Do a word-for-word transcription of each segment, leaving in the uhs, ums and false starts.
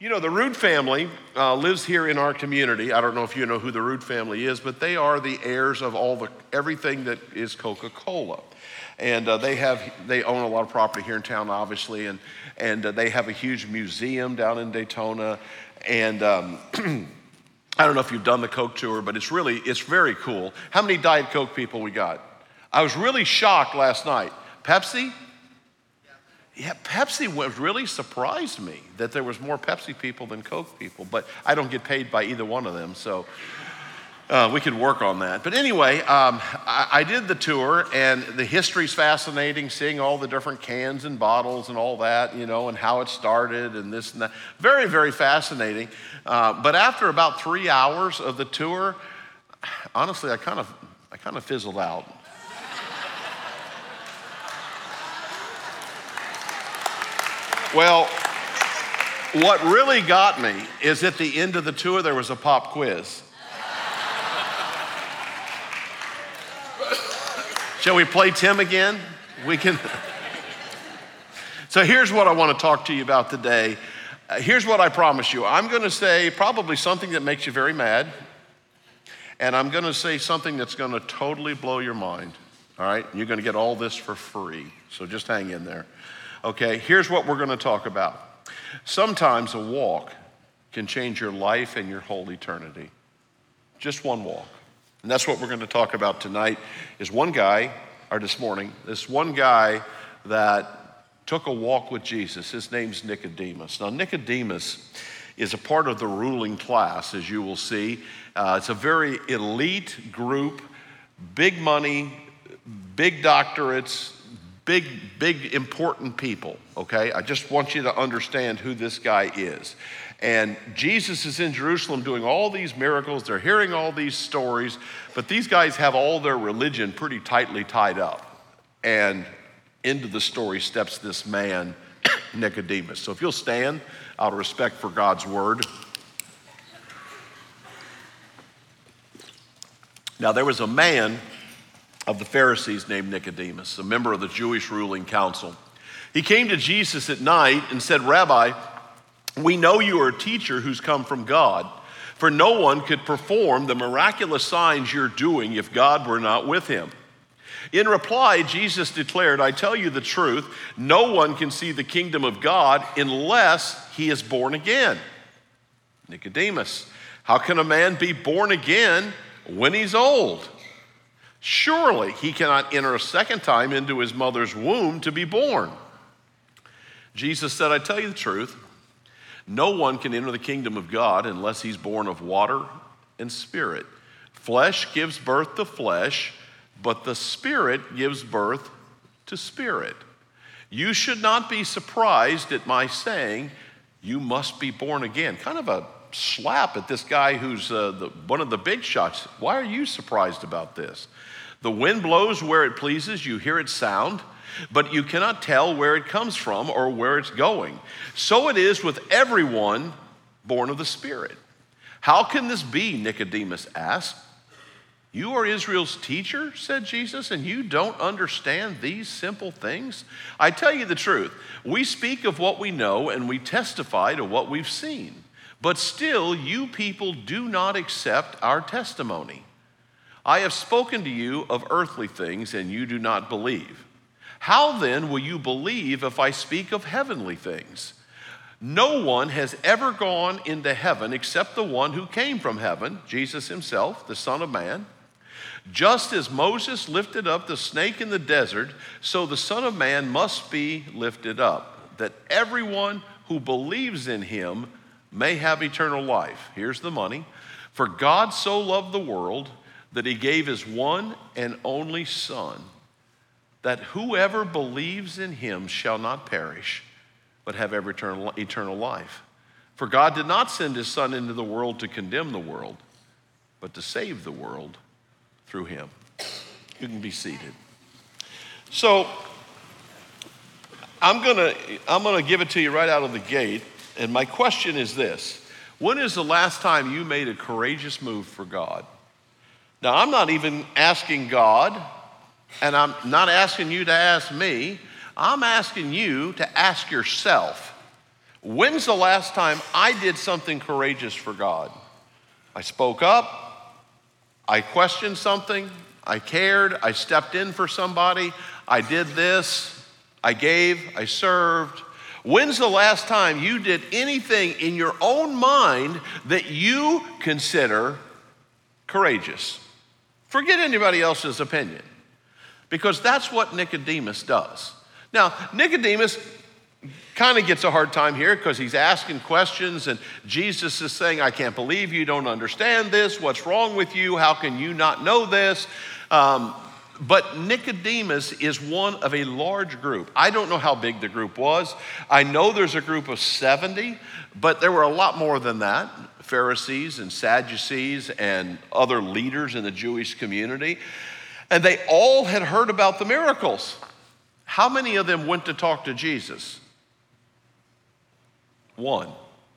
You know, the Root family uh, lives here in our community. I don't know if you know who the Root family is, but they are the heirs of all the everything that is Coca-Cola. And uh, they have they own a lot of property here in town, obviously, and and uh, they have a huge museum down in Daytona. And um, I don't know if you've done the Coke tour, but it's really it's very cool. How many Diet Coke people we got? I was really shocked last night. Pepsi? Yeah, Pepsi was really surprised me that there was more Pepsi people than Coke people, but I don't get paid by either one of them, so uh, we could work on that. But anyway, um, I, I did the tour, and the history's fascinating, seeing all the different cans and bottles and all that, you know, and how it started and this and that. Very, very fascinating. Uh, but after about three hours of the tour, honestly, I kind of, I kind of fizzled out. Well, what really got me is at the end of the tour, there was a pop quiz. Shall we play Tim again? We can. So here's what I want to talk to you about today. Uh, here's what I promise you. I'm going to say probably something that makes you very mad, and I'm going to say something that's going to totally blow your mind, all right? You're going to get all this for free, so just hang in there. Okay, here's what we're going to talk about. Sometimes a walk can change your life and your whole eternity. Just one walk. And that's what we're going to talk about tonight is one guy, or this morning, this one guy that took a walk with Jesus. His name's Nicodemus. Now, Nicodemus is a part of the ruling class, as you will see. Uh, it's a very elite group, big money, big doctorates, Big, big, important people, okay? I just want you to understand who this guy is. And Jesus is in Jerusalem doing all these miracles. They're hearing all these stories, but these guys have all their religion pretty tightly tied up. And into the story steps this man, Nicodemus. So if you'll stand out of respect for God's word. Now, there was a man of the Pharisees named Nicodemus, a member of the Jewish ruling council. He came to Jesus at night and said, "Rabbi, we know you are a teacher who's come from God, for no one could perform the miraculous signs you're doing if God were not with him." In reply, Jesus declared, "I tell you the truth, no one can see the kingdom of God unless he is born again." Nicodemus, how can a man be born again when he's old? Surely he cannot enter a second time into his mother's womb to be born. Jesus said, "I tell you the truth, no one can enter the kingdom of God unless he's born of water and spirit. Flesh gives birth to flesh, but the Spirit gives birth to spirit. You should not be surprised at my saying, you must be born again." Kind of a slap at this guy who's uh, the, one of the big shots. Why are you surprised about this? The wind blows where it pleases, you hear its sound, but you cannot tell where it comes from or where it's going. So it is with everyone born of the Spirit. How can this be? Nicodemus asked. You are Israel's teacher, said Jesus, and you don't understand these simple things? I tell you the truth, we speak of what we know and we testify to what we've seen, but still you people do not accept our testimony. I have spoken to you of earthly things, and you do not believe. How then will you believe if I speak of heavenly things? No one has ever gone into heaven except the one who came from heaven, Jesus himself, the Son of Man. Just as Moses lifted up the snake in the desert, so the Son of Man must be lifted up, that everyone who believes in him may have eternal life. Here's the money. For God so loved the world that he gave his one and only Son, that whoever believes in him shall not perish, but have every eternal, eternal life. For God did not send his Son into the world to condemn the world, but to save the world through him. You can be seated. So I'm gonna I'm gonna give it to you right out of the gate, and my question is this: when is the last time you made a courageous move for God? Now, I'm not even asking God, and I'm not asking you to ask me. I'm asking you to ask yourself, When's the last time I did something courageous for God? I spoke up, I questioned something, I cared, I stepped in for somebody, I did this, I gave, I served. When's the last time you did anything in your own mind that you consider courageous? Forget anybody else's opinion, because that's what Nicodemus does. Now, Nicodemus kind of gets a hard time here because he's asking questions and Jesus is saying, I can't believe you don't understand this. What's wrong with you? How can you not know this? Um, but Nicodemus is one of a large group. I don't know how big the group was. I know there's a group of seventy, but there were a lot more than that. Pharisees and Sadducees and other leaders in the Jewish community. And they all had heard about the miracles. How many of them went to talk to Jesus? One.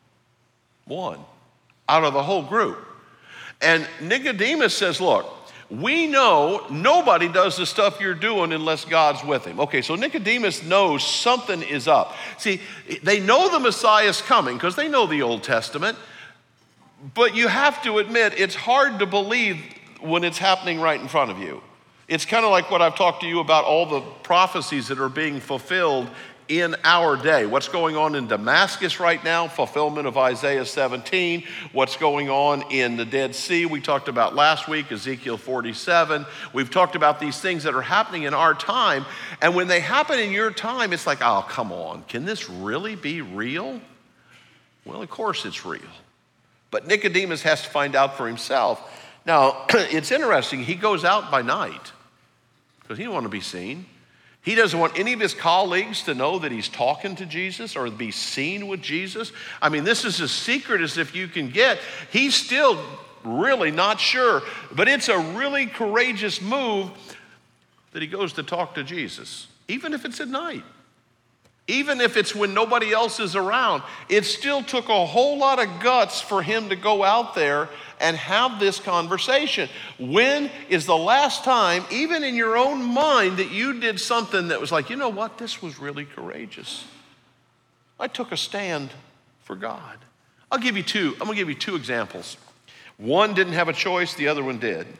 One. Out of the whole group. And Nicodemus says, look, we know nobody does the stuff you're doing unless God's with him. Okay, so Nicodemus knows something is up. See, they know the Messiah is coming because they know the Old Testament. But you have to admit, it's hard to believe when it's happening right in front of you. It's kind of like what I've talked to you about, all the prophecies that are being fulfilled in our day. What's going on in Damascus right now, fulfillment of Isaiah seventeen. What's going on in the Dead Sea, we talked about last week, Ezekiel forty-seven. We've talked about these things that are happening in our time. And when they happen in your time, it's like, oh, come on, can this really be real? Well, of course it's real. But Nicodemus has to find out for himself. Now, it's interesting, he goes out by night because he didn't want to be seen. He doesn't want any of his colleagues to know that he's talking to Jesus or be seen with Jesus. I mean, this is as secret as if you can get. He's still really not sure, but it's a really courageous move that he goes to talk to Jesus, even if it's at night. Even if it's when nobody else is around, it still took a whole lot of guts for him to go out there and have this conversation. When is the last time, even in your own mind, that you did something that was like, you know what, this was really courageous. I took a stand for God. I'll give you two. I'm gonna give you two examples. One didn't have a choice, the other one did.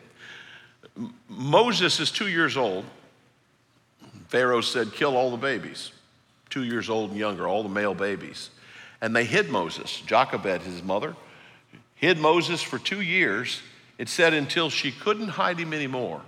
Moses is two years old. Pharaoh said, kill all the babies. Two years old and younger, all the male babies. And they hid Moses. Jochebed, his mother, hid Moses for two years. It said until she couldn't hide him anymore.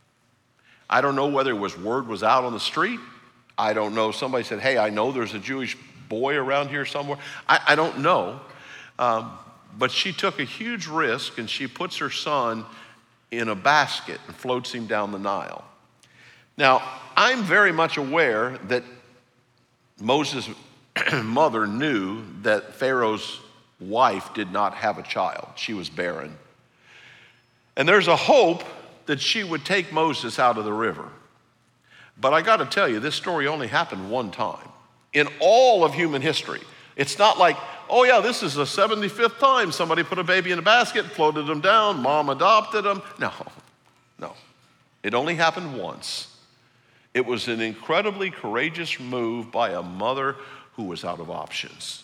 I don't know whether it was word was out on the street. I don't know. Somebody said, hey, I know there's a Jewish boy around here somewhere. I, I don't know. Um, but she took a huge risk and she puts her son in a basket and floats him down the Nile. Now, I'm very much aware that Moses' mother knew that Pharaoh's wife did not have a child. She was barren. And there's a hope that she would take Moses out of the river. But I got to tell you, this story only happened one time in all of human history. It's not like, oh yeah, this is the seventy-fifth time somebody put a baby in a basket, floated them down, mom adopted them. No, no. It only happened once. It was an incredibly courageous move by a mother who was out of options.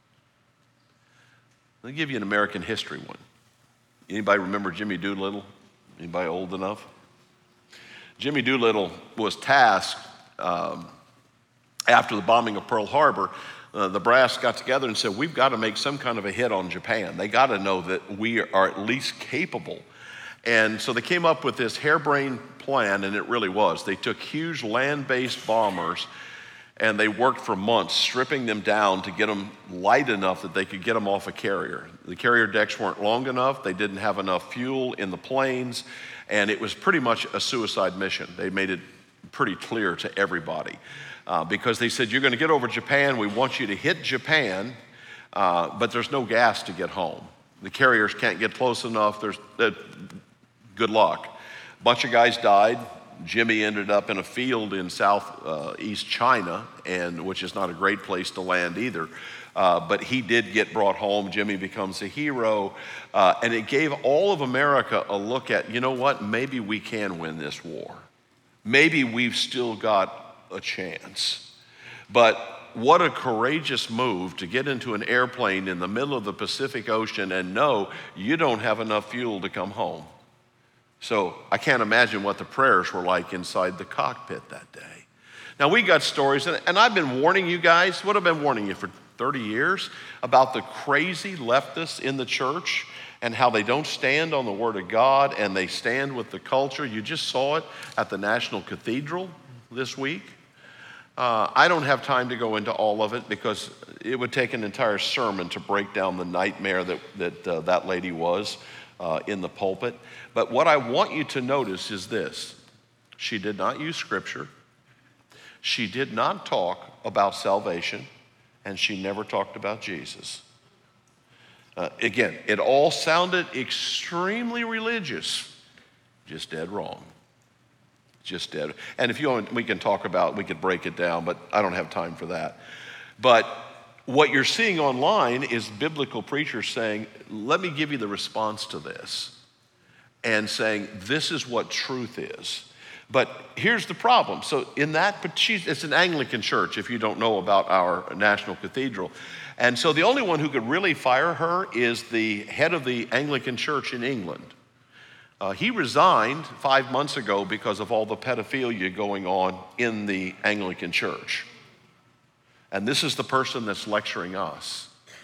Let me give you an American history one. Anybody remember Jimmy Doolittle? Anybody old enough? Jimmy Doolittle was tasked um, after the bombing of Pearl Harbor. Uh, the brass got together and said, we've got to make some kind of a hit on Japan. They got to know that we are at least capable. And so they came up with this harebrained plan, and it really was. They took huge land-based bombers, and they worked for months, stripping them down to get them light enough that they could get them off a carrier. The carrier decks weren't long enough. They didn't have enough fuel in the planes, and it was pretty much a suicide mission. They made it pretty clear to everybody uh, because they said, you're going to get over Japan. We want you to hit Japan, uh, but there's no gas to get home. The carriers can't get close enough. There's uh, good luck. A bunch of guys died. Jimmy ended up in a field in southeast uh, China, and which is not a great place to land either. Uh, but he did get brought home. Jimmy becomes a hero. Uh, and it gave all of America a look at, you know what, maybe we can win this war. Maybe we've still got a chance. But what a courageous move to get into an airplane in the middle of the Pacific Ocean and know you don't have enough fuel to come home. So I can't imagine what the prayers were like inside the cockpit that day. Now we got stories, and, and I've been warning you guys, what I've been warning you for thirty years, about the crazy leftists in the church and how they don't stand on the Word of God and they stand with the culture. You just saw it at the National Cathedral this week. Uh, I don't have time to go into all of it because it would take an entire sermon to break down the nightmare that that, uh, that lady was uh, in the pulpit. But what I want you to notice is this. She did not use Scripture. She did not talk about salvation, and she never talked about Jesus. Uh, again, it all sounded extremely religious, just dead wrong. Just dead. And if you want, we can talk about, we could break it down, but I don't have time for that. But what you're seeing online is biblical preachers saying, let me give you the response to this, and saying, this is what truth is. But here's the problem. So in that, but she's, it's an Anglican church, if you don't know about our National Cathedral. And so the only one who could really fire her is the head of the Anglican church in England. Uh, he resigned five months ago because of all the pedophilia going on in the Anglican church. And this is the person that's lecturing us.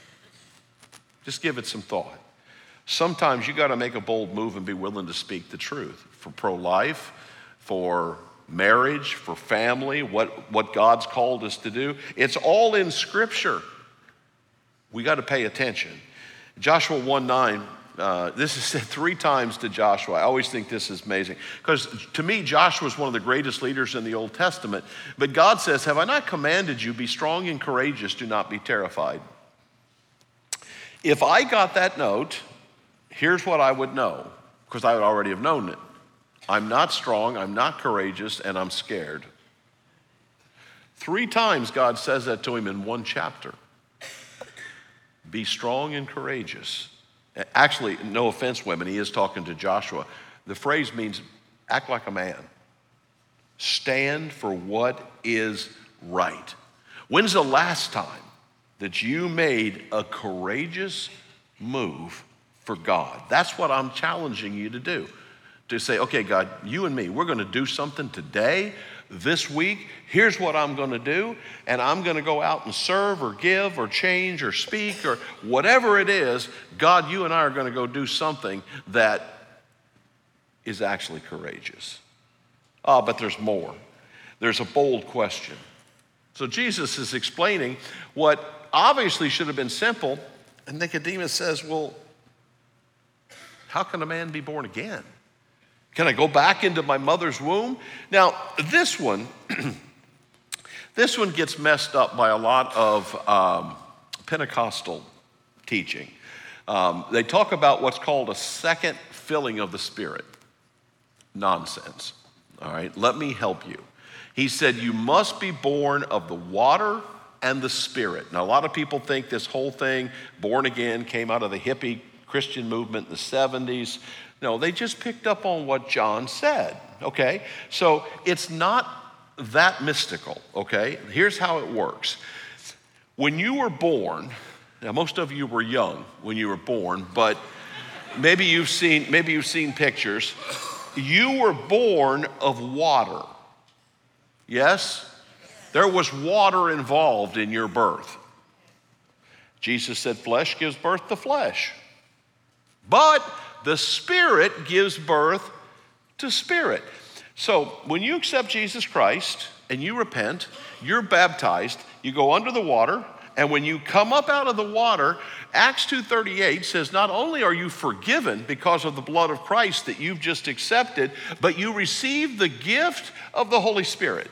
Just give it some thought. Sometimes you got to make a bold move and be willing to speak the truth for pro-life, for marriage, for family, what, what God's called us to do. It's all in Scripture. We got to pay attention. Joshua one nine, uh, this is said three times to Joshua. I always think this is amazing because to me, Joshua is one of the greatest leaders in the Old Testament. But God says, have I not commanded you, be strong and courageous, do not be terrified. If I got that note, here's what I would know, because I would already have known it. I'm not strong, I'm not courageous, and I'm scared. Three times God says that to him in one chapter. Be strong and courageous. Actually, no offense, women, he is talking to Joshua. The phrase means act like a man. Stand for what is right. When's the last time that you made a courageous move for God? That's what I'm challenging you to do. To say, okay, God, you and me, we're going to do something today, this week. Here's what I'm going to do, and I'm going to go out and serve or give or change or speak or whatever it is. God, you and I are going to go do something that is actually courageous. Ah, but there's more. There's a bold question. So Jesus is explaining what obviously should have been simple, and Nicodemus says, well, how can a man be born again? Can I go back into my mother's womb? Now, this one, this one gets messed up by a lot of um, Pentecostal teaching. Um, they talk about what's called a second filling of the Spirit. Nonsense. All right, let me help you. He said, you must be born of the water and the Spirit. Now, a lot of people think this whole thing, born again, came out of the hippie Christian movement in the seventies. No, they just picked up on what John said, okay? So it's not that mystical, okay? Here's how it works. When you were born, now most of you were young when you were born, but maybe you've seen, maybe you've seen pictures. You were born of water, yes? There was water involved in your birth. Jesus said flesh gives birth to flesh, but the Spirit gives birth to spirit. So when you accept Jesus Christ and you repent, you're baptized, you go under the water, and when you come up out of the water, Acts two thirty-eight says not only are you forgiven because of the blood of Christ that you've just accepted, but you receive the gift of the Holy Spirit.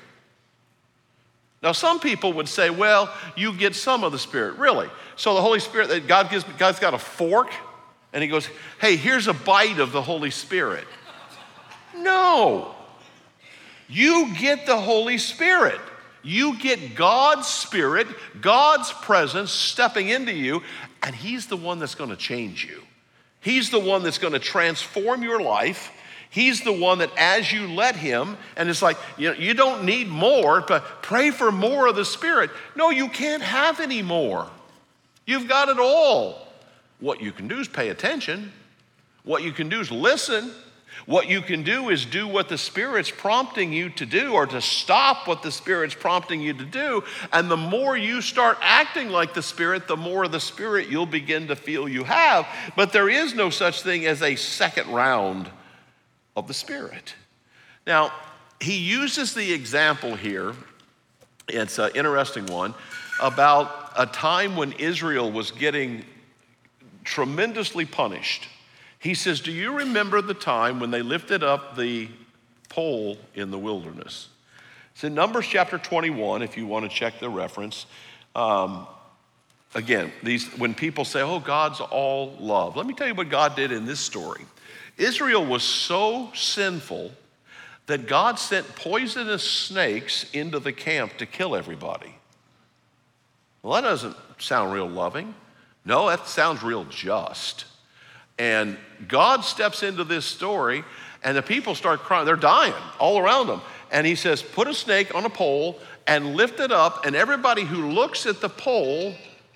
Now some people would say, well, you get some of the Spirit. Really? So the Holy Spirit, that God gives, God's got a fork, and he goes, hey, here's a bite of the Holy Spirit. No. You get the Holy Spirit. You get God's Spirit, God's presence stepping into you, and he's the one that's going to change you. He's the one that's going to transform your life. He's the one that as you let him, and it's like, you know, you don't need more, but pray for more of the Spirit. No, you can't have any more. You've got it all. What you can do is pay attention. What you can do is listen. What you can do is do what the Spirit's prompting you to do, or to stop what the Spirit's prompting you to do. And the more you start acting like the Spirit, the more of the Spirit you'll begin to feel you have. But there is no such thing as a second round of the Spirit. Now, he uses the example here, it's an interesting one, about a time when Israel was getting tremendously punished. He says, do you remember the time when they lifted up the pole in the wilderness? It's in Numbers chapter twenty-one, if you want to check the reference. Um, again, these when people say, oh, God's all love. Let me tell you what God did in this story. Israel was so sinful that God sent poisonous snakes into the camp to kill everybody. Well, that doesn't sound real loving. No, that sounds real just. And God steps into this story, and the people start crying. They're dying all around them. And he says, put a snake on a pole and lift it up, and everybody who looks at the pole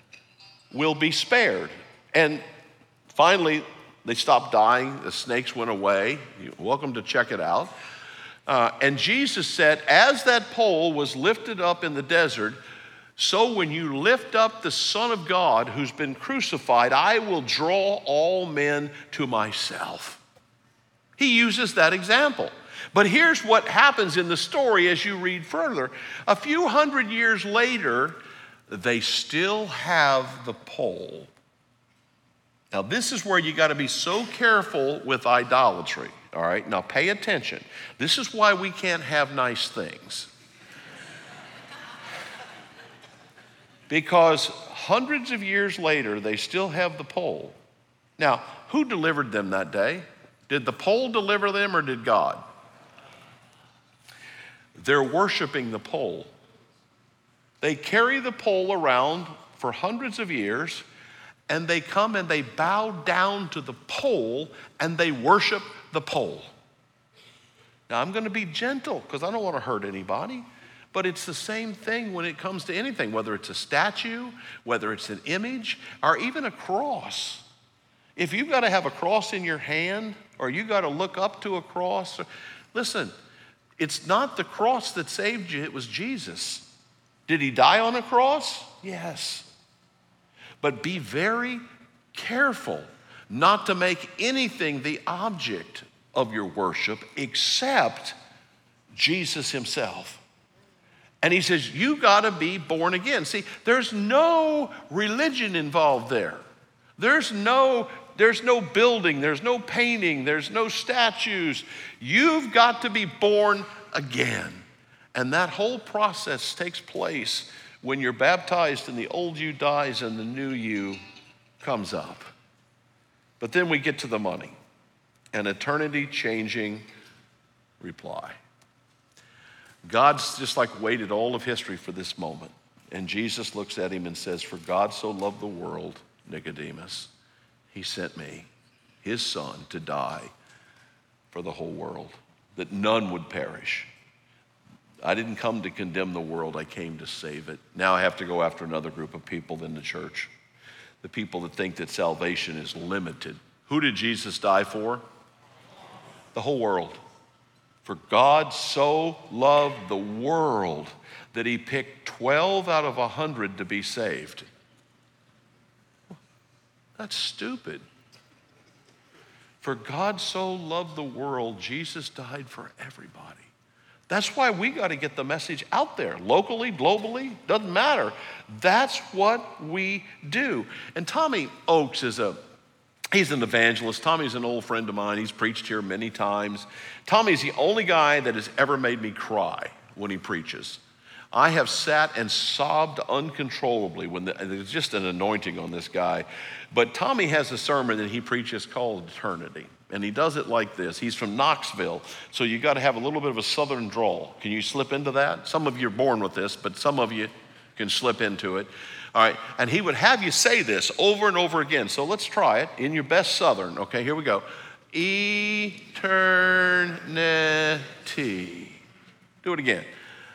will be spared. And finally, they stopped dying. The snakes went away. You're welcome to check it out. Uh, and Jesus said, as that pole was lifted up in the desert, so when you lift up the Son of God who's been crucified, I will draw all men to myself. He uses that example. But here's what happens in the story as you read further. A few hundred years later, they still have the pole. Now, this is where you got to be so careful with idolatry, all right? Now, pay attention. This is why we can't have nice things. Because hundreds of years later, they still have the pole. Now, who delivered them that day? Did the pole deliver them, or did God? They're worshiping the pole. They carry the pole around for hundreds of years, and they come and they bow down to the pole and they worship the pole. Now, I'm going to be gentle because I don't want to hurt anybody, but it's the same thing when it comes to anything, whether it's a statue, whether it's an image, or even a cross. If you've got to have a cross in your hand, or you got to look up to a cross, or, listen, it's not the cross that saved you, it was Jesus. Did he die on a cross? Yes. But be very careful not to make anything the object of your worship except Jesus himself. And he says, you got to be born again. See, there's no religion involved there. There's no, there's no building, there's no painting, there's no statues. You've got to be born again. And that whole process takes place when you're baptized and the old you dies and the new you comes up. But then we get to the money, an eternity-changing reply. God's just like waited all of history for this moment. And Jesus looks at him and says, for God so loved the world, Nicodemus, he sent me, his son, to die for the whole world, that none would perish. I didn't come to condemn the world, I came to save it. Now I have to go after another group of people in the church, the people that think that salvation is limited. Who did Jesus die for? The whole world. For God so loved the world that he picked twelve out of one hundred to be saved. That's stupid. For God so loved the world, Jesus died for everybody. That's why we got to get the message out there, locally, globally, doesn't matter. That's what we do. And Tommy Oaks is a, he's an evangelist. Tommy's an old friend of mine. He's preached here many times. Tommy's the only guy that has ever made me cry when he preaches. I have sat and sobbed uncontrollably when the, there's just an anointing on this guy. But Tommy has a sermon that he preaches called Eternity. And he does it like this. He's from Knoxville, so you got to have a little bit of a southern drawl. Can you slip into that? Some of you are born with this, but some of you can slip into it. All right, and he would have you say this over and over again. So let's try it in your best southern. Okay, here we go. Eternity. Do it again.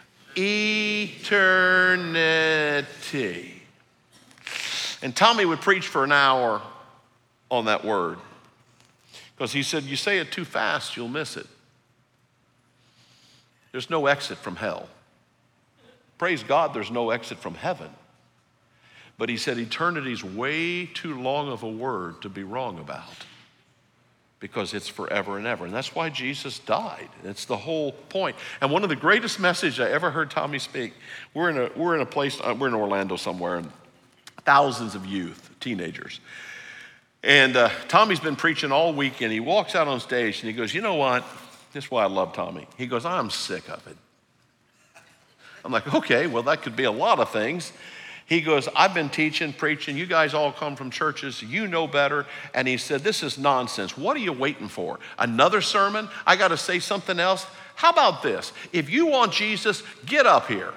Eternity. And Tommy would preach for an hour on that word because he said, you say it too fast, you'll miss it. There's no exit from hell. Praise God, there's no exit from heaven. But he said eternity's way too long of a word to be wrong about because it's forever and ever. And that's why Jesus died. It's the whole point. And one of the greatest messages I ever heard Tommy speak, we're in a, we're in a place, uh, we're in Orlando somewhere, and thousands of youth, teenagers. And uh, Tommy's been preaching all week, and he walks out on stage and he goes, you know what? This is why I love Tommy. He goes, I'm sick of it. I'm like, okay, well, that could be a lot of things. He goes, I've been teaching, preaching. You guys all come from churches. You know better. And he said, this is nonsense. What are you waiting for? Another sermon? I got to say something else? How about this? If you want Jesus, get up here.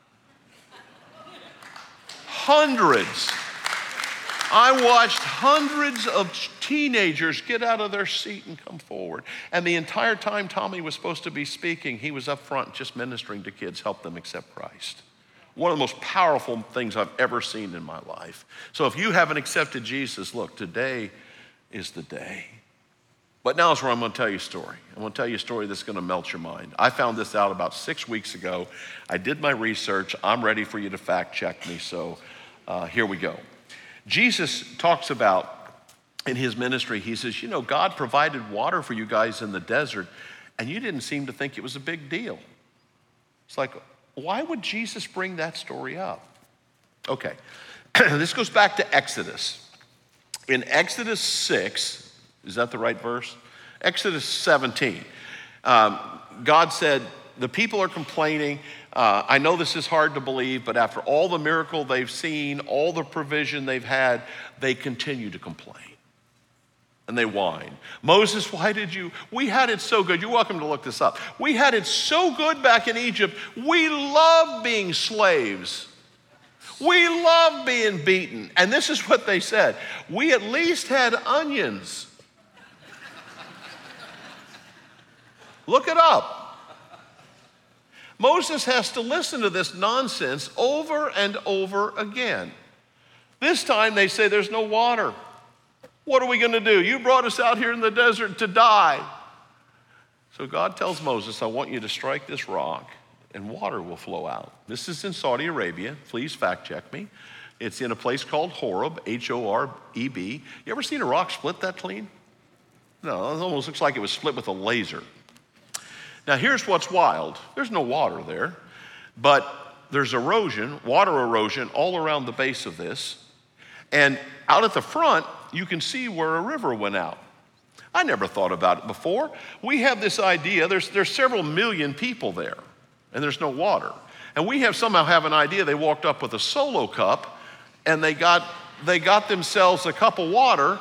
Hundreds. I watched hundreds of teenagers get out of their seat and come forward. And the entire time Tommy was supposed to be speaking, he was up front just ministering to kids, help them accept Christ. One of the most powerful things I've ever seen in my life. So if you haven't accepted Jesus, look, today is the day. But now is where I'm going to tell you a story. I'm going to tell you a story that's going to melt your mind. I found this out about six weeks ago. I did my research. I'm ready for you to fact check me, so uh, here we go. Jesus talks about in his ministry, he says, you know, God provided water for you guys in the desert, and you didn't seem to think it was a big deal. It's like, why would Jesus bring that story up? Okay, this goes back to Exodus. In Exodus six, is that the right verse? Exodus seventeen, um, God said, the people are complaining. Uh, I know this is hard to believe, but after all the miracle they've seen, all the provision they've had, they continue to complain. And they whine. Moses, why did you? We had it so good. You're welcome to look this up. We had it so good back in Egypt. We loved being slaves. We loved being beaten. And this is what they said. We at least had onions. Look it up. Moses has to listen to this nonsense over and over again. This time they say there's no water. What are we going to do? You brought us out here in the desert to die. So God tells Moses, I want you to strike this rock and water will flow out. This is in Saudi Arabia. Please fact check me. It's in a place called Horeb, H O R E B. You ever seen a rock split that clean? No, it almost looks like it was split with a laser. Now here's what's wild. There's no water there, but there's erosion, water erosion all around the base of this. And out at the front, you can see where a river went out. I never thought about it before. We have this idea, there's, there's several million people there, and there's no water. And we have somehow have an idea they walked up with a Solo cup, and they got, they got themselves a cup of water.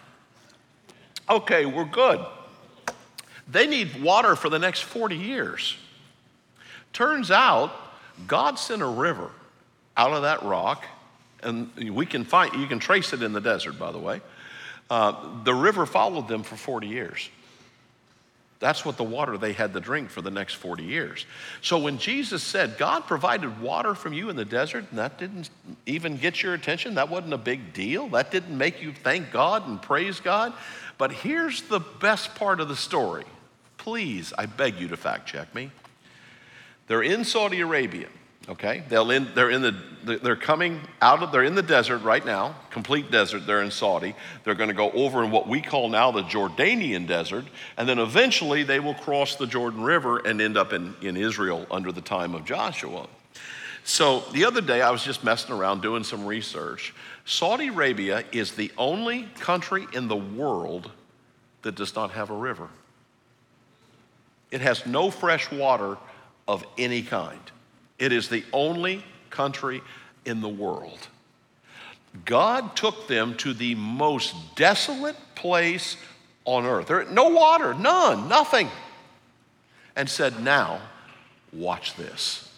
Okay, we're good. They need water for the next forty years. Turns out, God sent a river out of that rock, and we can find, you can trace it in the desert, by the way. Uh, the river followed them for forty years. That's what the water they had to drink for the next forty years. So when Jesus said, God provided water from you in the desert, and that didn't even get your attention, that wasn't a big deal, that didn't make you thank God and praise God. But here's the best part of the story. Please, I beg you to fact check me. They're in Saudi Arabia, okay? They'll in, they're in the, they're coming out of, they're in the desert right now, complete desert, they're in Saudi. They're gonna go over in what we call now the Jordanian desert, and then eventually they will cross the Jordan River and end up in, in Israel under the time of Joshua. So the other day I was just messing around doing some research. Saudi Arabia is the only country in the world that does not have a river. It has no fresh water of any kind. It is the only country in the world. God took them to the most desolate place on earth. There, no water, none, nothing. And said, now, watch this.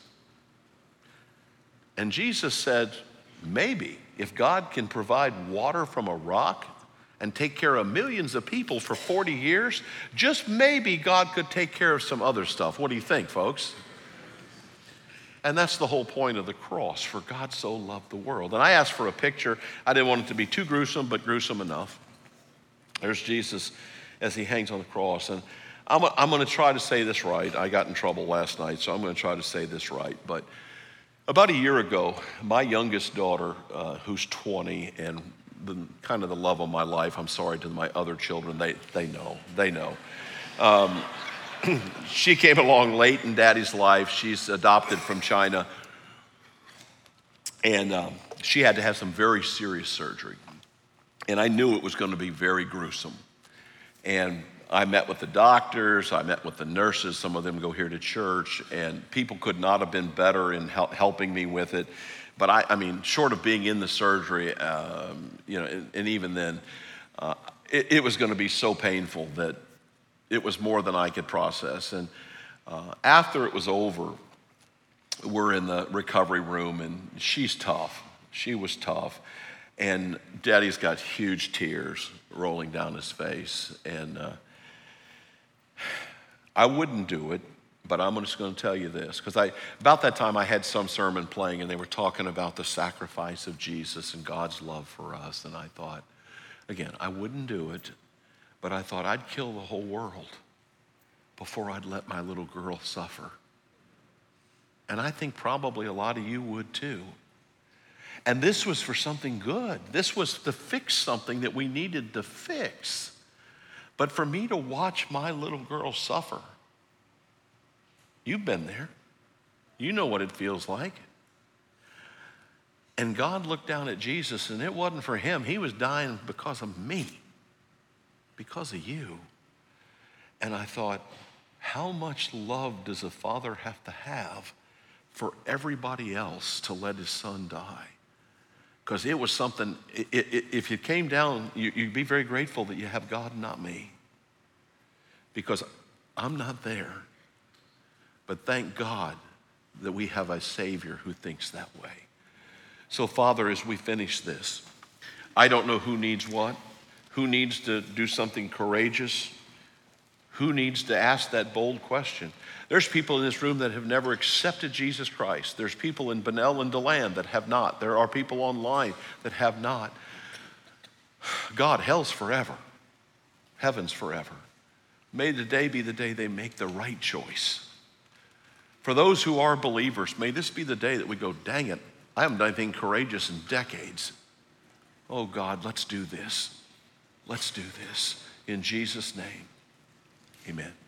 And Jesus said, maybe if God can provide water from a rock and take care of millions of people for forty years, just maybe God could take care of some other stuff. What do you think, folks? And that's the whole point of the cross, for God so loved the world. And I asked for a picture. I didn't want it to be too gruesome, but gruesome enough. There's Jesus as he hangs on the cross. And I'm, I'm going to try to say this right. I got in trouble last night, so I'm going to try to say this right. But about a year ago, my youngest daughter, uh, who's twenty, and the, kind of the love of my life, I'm sorry to my other children, they, they know, they know. Um, she came along late in Daddy's life. She's adopted from China. And um, she had to have some very serious surgery. And I knew it was going to be very gruesome. And I met with the doctors, I met with the nurses, some of them go here to church, and people could not have been better in hel- helping me with it. But I, I mean, short of being in the surgery, um, you know, and, and even then, uh, it, it was going to be so painful that it was more than I could process. And uh, after it was over, we're in the recovery room, and she's tough. She was tough. And Daddy's got huge tears rolling down his face. And uh, I wouldn't do it, but I'm just going to tell you this. Because I, about that time, I had some sermon playing, and they were talking about the sacrifice of Jesus and God's love for us. And I thought, again, I wouldn't do it, but I thought I'd kill the whole world before I'd let my little girl suffer. And I think probably a lot of you would too. And this was for something good. This was to fix something that we needed to fix. But for me to watch my little girl suffer, you've been there. You know what it feels like. And God looked down at Jesus, and it wasn't for him. He was dying because of me, because of you. And I thought, how much love does a father have to have for everybody else to let his son die? Because it was something, it, it, if it came down, you, you'd be very grateful that you have God, not me. Because I'm not there. But thank God that we have a Savior who thinks that way. So, Father, as we finish this, I don't know who needs what, who needs to do something courageous, who needs to ask that bold question. There's people in this room that have never accepted Jesus Christ. There's people in Bunnell and DeLand that have not. There are people online that have not. God, hell's forever. Heaven's forever. May the day be the day they make the right choice. For those who are believers, may this be the day that we go, dang it, I haven't done anything courageous in decades. Oh God, let's do this. Let's do this. In Jesus' name, amen.